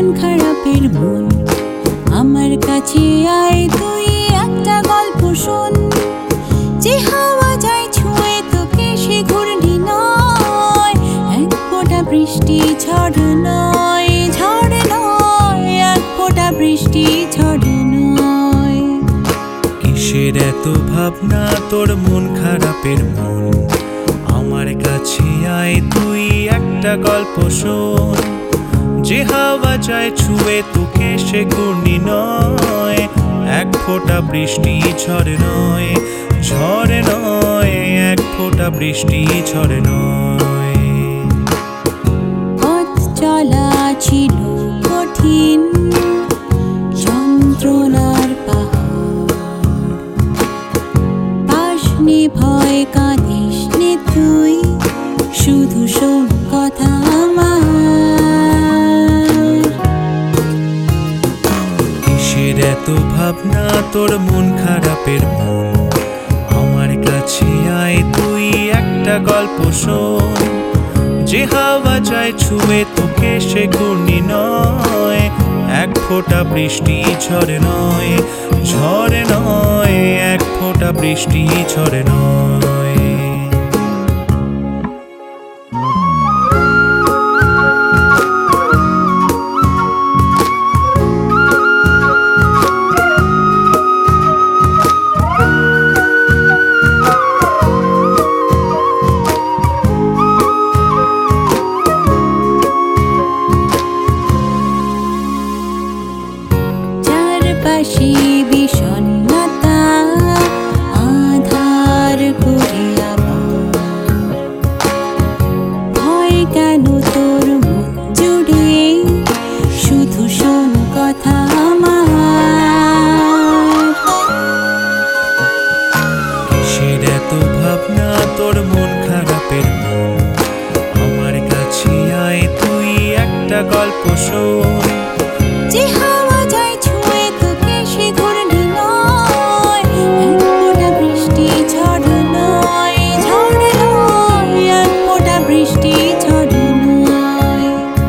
খারাপের মন, আমার কাছে আয় তুই একটা গল্প শোন। যে হাওয়া যায় ছুঁয়ে তোকে সে ঘূর্ণি নয়, এক ফোঁটা বৃষ্টি ঝড় নয়, ঝড় নয়, এক ফোঁটা বৃষ্টি ঝড় নয়। কিসের এত ভাবনা তোর মন খারাপের মন, আমার কাছে আয় তুই একটা গল্প শোন। যে হাওয়া যায় ছুঁয়ে তোকে সে ঘূর্ণি নয়, এক ফোঁটা বৃষ্টি ঝড় নয়, ঝড় নয়, এক ফোঁটা বৃষ্টি ঝড় নয়। পথ চলা ছিল কঠিন, যন্ত্রণার পাহাড়, পাশ নে ভয় কাঁদিস নে তুই, শুধু শোন কথা আমার। কিসের এত ভাবনা তোর মন খারাপের মন, আমার কাছে আয় তুই একটা গল্প শোন। যে হাওয়া যায় ছুঁয়ে তোকে সে ঘূর্ণি নয়, এক ফোঁটা বৃষ্টি ঝড় নয়, ঝড় নয়, এক ফোঁটা বৃষ্টি ঝড় নয়। চারপাশে বিষণ্ণতা আধার করে আবার, ভয় কেন তোর মন জুড়ে, শুধু শোন কথা আমার। কিসের এত ভাবনা তোর মন খারাপের মন, আমার কাছে আয় তুই একটা গল্প শোন। যে হাওয়া যায় ছুঁয়ে তোকে সে ঘূর্ণি নয়, এক ফোঁটা বৃষ্টি ঝড় নয়, ঝড় নয়, এক ফোঁটা বৃষ্টি ঝড় নয়।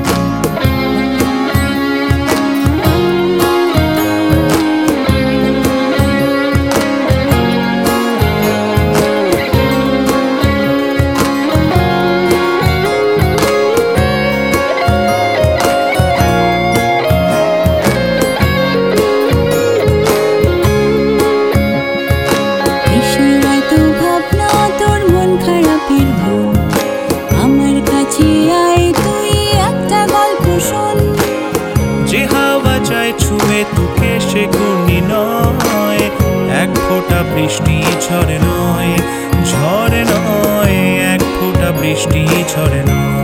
কিসের এত ভাবনা তোর মন খারাপের মন, আমার কাছে আয় তুই একটা গল্প শোন। যে হাওয়া যায় ছুঁয়ে তোকে সে ঘূর্ণি নয়, এক ফোঁটা বৃষ্টি ঝড় নয়, ঝড় নয়, এক ফোঁটা বৃষ্টি ঝড় নয়।